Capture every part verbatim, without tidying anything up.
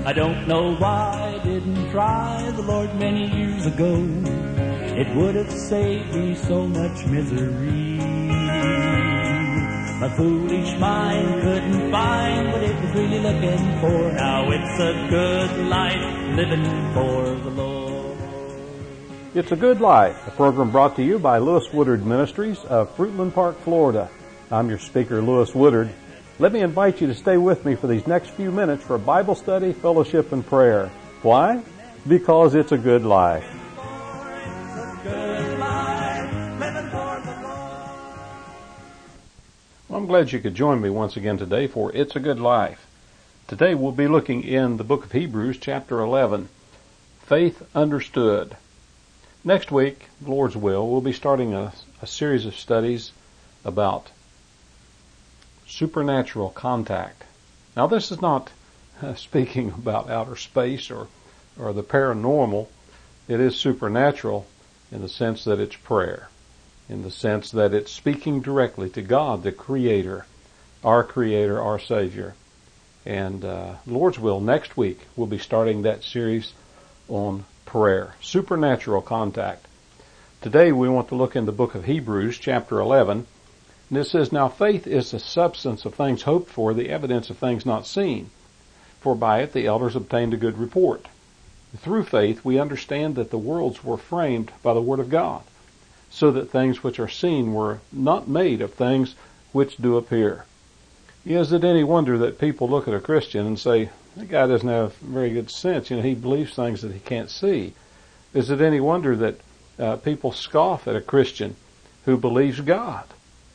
I don't know why I didn't try the Lord many years ago. It would have saved me so much misery. My foolish mind couldn't find what it was really looking for. Now it's a good life living for the Lord. It's a Good Life, a program brought to you by Lewis Woodard Ministries of Fruitland Park, Florida. I'm your speaker, Lewis Woodard. Let me invite you to stay with me for these next few minutes for Bible study, fellowship, and prayer. Why? Because it's a good life. Well, I'm glad you could join me once again today for It's a Good Life. Today we'll be looking in the book of Hebrews, chapter eleven, Faith Understood. Next week, the Lord's will, we'll be starting a, a series of studies about supernatural contact. Now, this is not uh, speaking about outer space or, or the paranormal. It is supernatural in the sense that it's prayer, in the sense that it's speaking directly to God, the Creator, our Creator, our Savior. And uh, Lord's will, next week, we'll be starting that series on prayer, supernatural contact. Today we want to look in the book of Hebrews, chapter eleven, and it says, Now faith is the substance of things hoped for, the evidence of things not seen. For by it the elders obtained a good report. Through faith we understand that the worlds were framed by the word of God, so that things which are seen were not made of things which do appear. Is it any wonder that people look at a Christian and say, that guy doesn't have very good sense. You know, he believes things that he can't see. Is it any wonder that uh, people scoff at a Christian who believes God?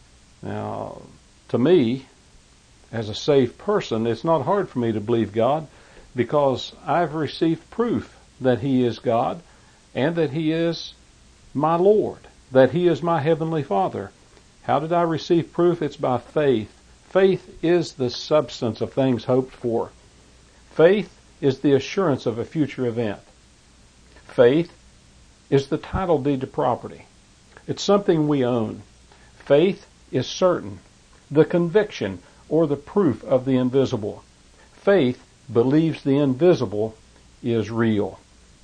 Now, to me, as a saved person, it's not hard for me to believe God because I've received proof that He is God and that He is my Lord, that He is my Heavenly Father. How did I receive proof? It's by faith. Faith is the substance of things hoped for. Faith is the assurance of a future event. Faith is the title deed to property. It's something we own. Faith is certain, the conviction or the proof of the invisible. Faith believes the invisible is real.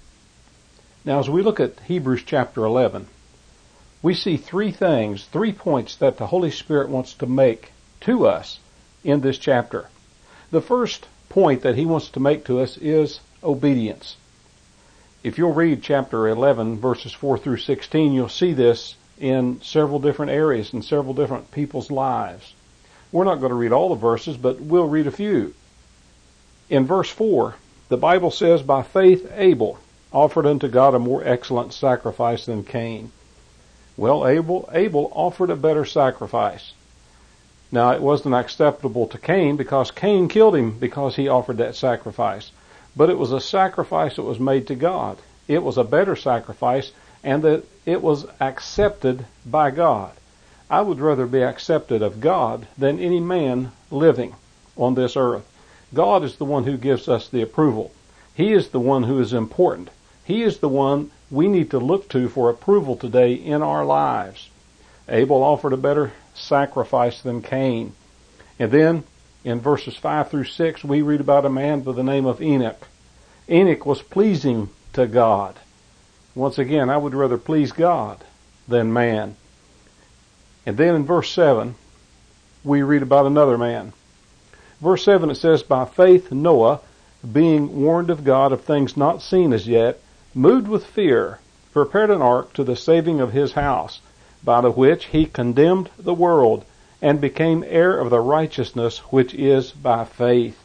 Now, as we look at Hebrews chapter eleven, we see three things, three points that the Holy Spirit wants to make to us in this chapter. The first point that he wants to make to us is obedience. If you'll read chapter eleven, verses four through sixteen, you'll see this in several different areas in several different people's lives. We're not going to read all the verses, but we'll read a few. In verse four, the Bible says, By faith Abel offered unto God a more excellent sacrifice than Cain. Well, Abel, Abel offered a better sacrifice. Now, it wasn't acceptable to Cain because Cain killed him because he offered that sacrifice. But it was a sacrifice that was made to God. It was a better sacrifice, and that it was accepted by God. I would rather be accepted of God than any man living on this earth. God is the one who gives us the approval. He is the one who is important. He is the one we need to look to for approval today in our lives. Abel offered a better sacrifice than Cain. And then in verses five through six we read about a man by the name of Enoch. Enoch was pleasing to God. Once again, I would rather please God than man. And then in verse seven we read about another man. Verse seven, it says, By faith Noah, being warned of God of things not seen as yet, moved with fear, prepared an ark to the saving of his house, by the which he condemned the world, and became heir of the righteousness which is by faith.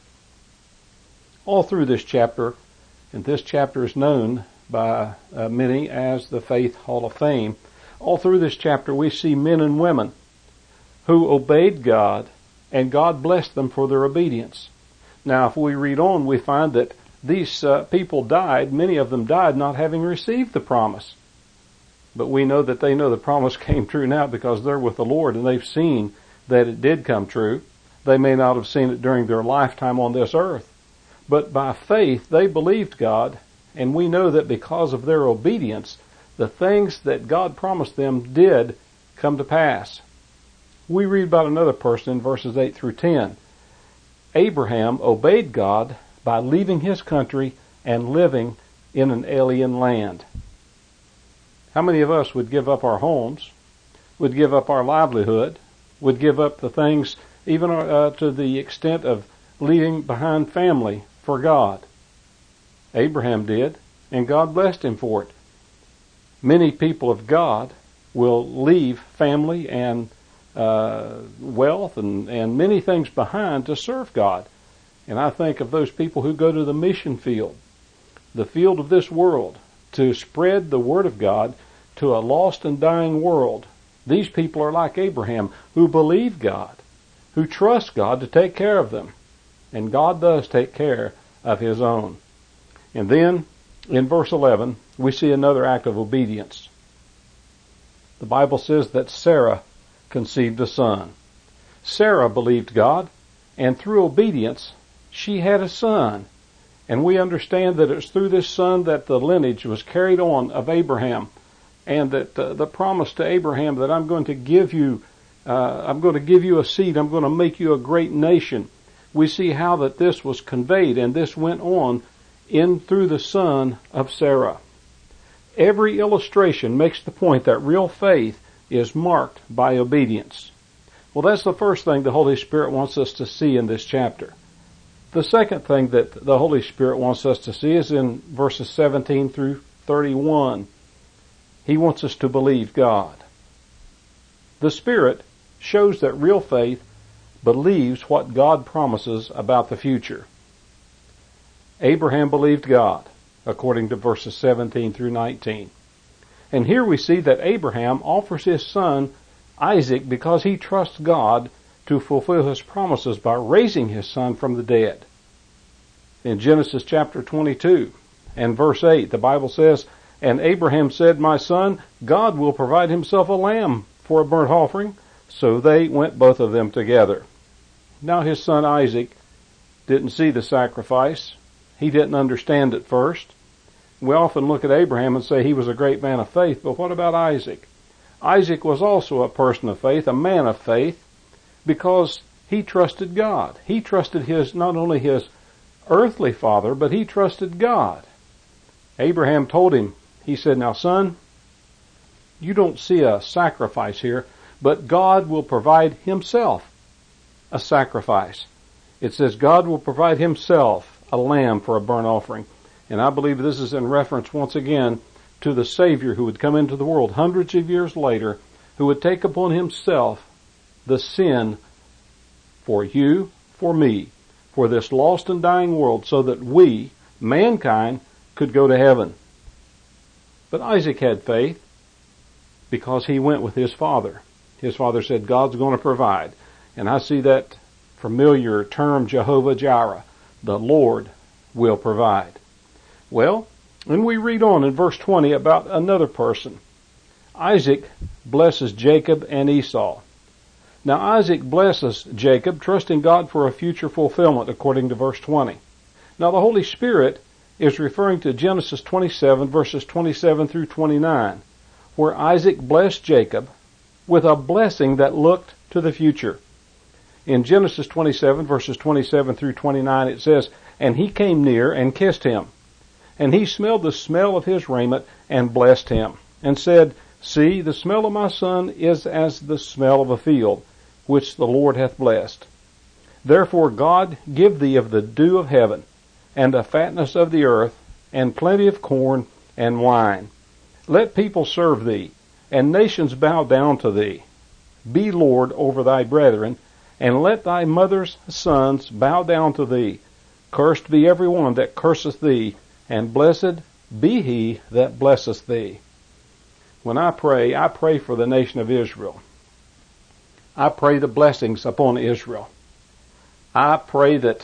All through this chapter, and this chapter is known by uh, many as the Faith Hall of Fame, all through this chapter we see men and women who obeyed God, and God blessed them for their obedience. Now, if we read on, we find that these uh, people died, many of them died not having received the promise. But we know that they know the promise came true now because they're with the Lord and they've seen that it did come true. They may not have seen it during their lifetime on this earth, but by faith they believed God, and we know that because of their obedience, the things that God promised them did come to pass. We read about another person in verses eight through ten. Abraham obeyed God by leaving his country and living in an alien land. How many of us would give up our homes, would give up our livelihood, would give up the things even uh, to the extent of leaving behind family for God? Abraham did, and God blessed him for it. Many people of God will leave family and uh, wealth and, and many things behind to serve God. And I think of those people who go to the mission field, the field of this world, to spread the Word of God to a lost and dying world. These people are like Abraham, who believe God, who trust God to take care of them. And God does take care of His own. And then, in verse eleven, we see another act of obedience. The Bible says that Sarah conceived a son. Sarah believed God, and through obedience, she had a son. And we understand that it's through this son that the lineage was carried on of Abraham, and that uh, the promise to Abraham that I'm going to give you, uh, I'm going to give you a seed, I'm going to make you a great nation. We see how that this was conveyed, and this went on in through the son of Sarah. Every illustration makes the point that real faith is marked by obedience. Well, that's the first thing the Holy Spirit wants us to see in this chapter. The second thing that the Holy Spirit wants us to see is in verses seventeen through thirty-one. He wants us to believe God. The Spirit shows that real faith believes what God promises about the future. Abraham believed God, according to verses seventeen through nineteen. And here we see that Abraham offers his son Isaac because he trusts God to fulfill His promises by raising his son from the dead. In Genesis chapter twenty-two and verse eight, the Bible says, "And Abraham said, My son, God will provide Himself a lamb for a burnt offering." So they went both of them together. Now his son Isaac didn't see the sacrifice. He didn't understand at first. We often look at Abraham and say he was a great man of faith, but what about Isaac? Isaac was also a person of faith, a man of faith, because he trusted God. He trusted his, not only his earthly father, but he trusted God. Abraham told him, he said, "Now son, you don't see a sacrifice here, but God will provide Himself a sacrifice." It says God will provide Himself a lamb for a burnt offering. And I believe this is in reference once again to the Savior who would come into the world hundreds of years later, who would take upon Himself the sin for you, for me, for this lost and dying world, so that we, mankind, could go to heaven. But Isaac had faith because he went with his father. His father said, God's going to provide. And I see that familiar term, Jehovah Jireh. The Lord will provide. Well, when we read on in verse twenty about another person, Isaac blesses Jacob and Esau. Now Isaac blesses Jacob, trusting God for a future fulfillment, according to verse twenty. Now the Holy Spirit is referring to Genesis twenty-seven, verses twenty-seven through twenty-nine, where Isaac blessed Jacob with a blessing that looked to the future. In Genesis twenty-seven, verses twenty-seven through twenty-nine, it says, "And he came near and kissed him. And he smelled the smell of his raiment and blessed him, and said, See, the smell of my son is as the smell of a field, which the Lord hath blessed. Therefore God give thee of the dew of heaven, and the fatness of the earth, and plenty of corn and wine. Let people serve thee, and nations bow down to thee. Be Lord over thy brethren, and let thy mother's sons bow down to thee. Cursed be every one that curseth thee, and blessed be he that blesseth thee." When I pray, I pray for the nation of Israel. I pray the blessings upon Israel. I pray that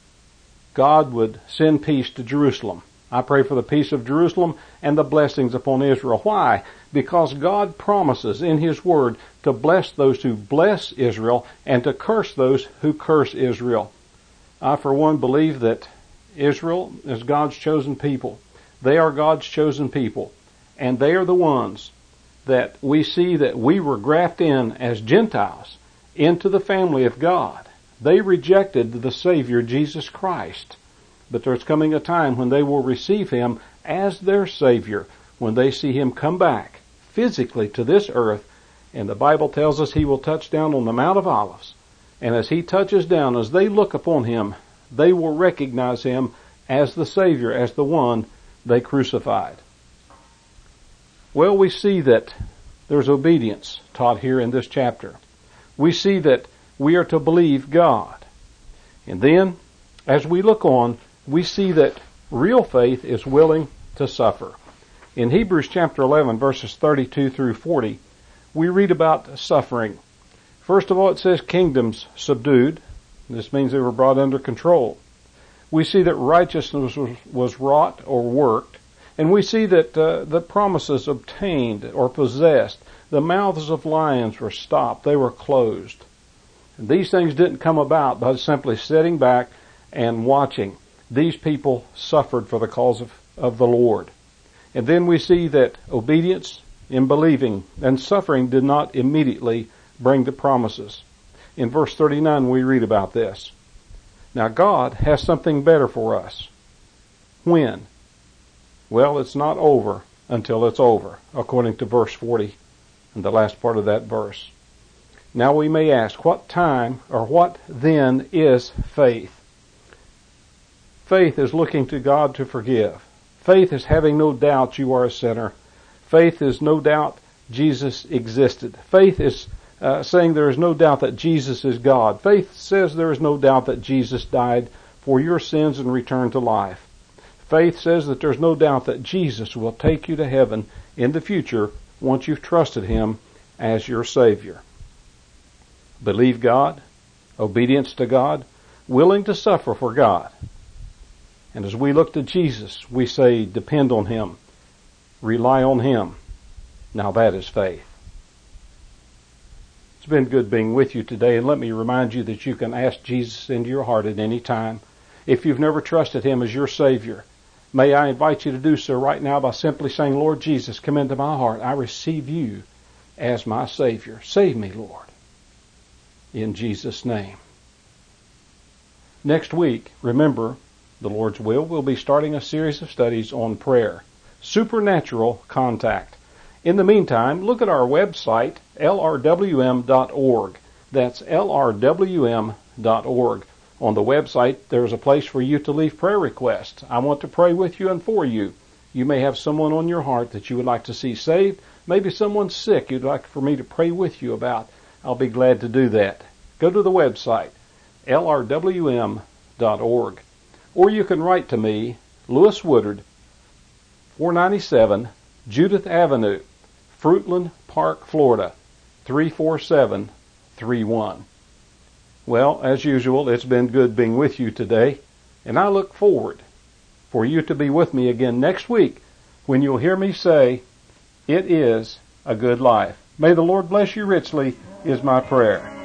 God would send peace to Jerusalem. I pray for the peace of Jerusalem and the blessings upon Israel. Why? Because God promises in His Word to bless those who bless Israel and to curse those who curse Israel. I, for one, believe that Israel is God's chosen people. They are God's chosen people. And they are the ones that we see that we were grafted in as Gentiles into the family of God. They rejected the Savior, Jesus Christ. But there's coming a time when they will receive Him as their Savior, when they see Him come back physically to this earth. And the Bible tells us He will touch down on the Mount of Olives. And as He touches down, as they look upon Him, they will recognize Him as the Savior, as the one they crucified. Well, we see that there's obedience taught here in this chapter. We see that we are to believe God. And then, as we look on, we see that real faith is willing to suffer. In Hebrews chapter eleven, verses thirty-two through forty, we read about suffering. First of all, it says kingdoms subdued. This means they were brought under control. We see that righteousness was, was wrought or worked. And we see that uh, the promises obtained or possessed. The mouths of lions were stopped. They were closed. And these things didn't come about by simply sitting back and watching. These people suffered for the cause of, of the Lord. And then we see that obedience in believing and suffering did not immediately bring the promises. In verse thirty-nine we read about this. Now God has something better for us. When? Well, it's not over until it's over, according to verse forty and the last part of that verse. Now we may ask, what time or what then is faith? Faith is looking to God to forgive. Faith is having no doubt you are a sinner. Faith is no doubt Jesus existed. Faith is uh, saying there is no doubt that Jesus is God. Faith says there is no doubt that Jesus died for your sins and returned to life. Faith says that there's no doubt that Jesus will take you to heaven in the future once you've trusted Him as your Savior. Believe God, obedience to God, willing to suffer for God. And as we look to Jesus, we say depend on Him, rely on Him. Now that is faith. It's been good being with you today, and let me remind you that you can ask Jesus into your heart at any time. If you've never trusted Him as your Savior, may I invite you to do so right now by simply saying, Lord Jesus, come into my heart. I receive you as my Savior. Save me, Lord, in Jesus' name. Next week, remember, the Lord's will, we'll be starting a series of studies on prayer, supernatural contact. In the meantime, look at our website, L R W M dot org. That's L R W M dot org. On the website, there's a place for you to leave prayer requests. I want to pray with you and for you. You may have someone on your heart that you would like to see saved. Maybe someone's sick you'd like for me to pray with you about. I'll be glad to do that. Go to the website, L R W M dot org. Or you can write to me, Lewis Woodard, four ninety-seven Judith Avenue, Fruitland Park, Florida, three four seven three one. Well, as usual, it's been good being with you today, and I look forward for you to be with me again next week when you'll hear me say, it is a good life. May the Lord bless you richly, is my prayer.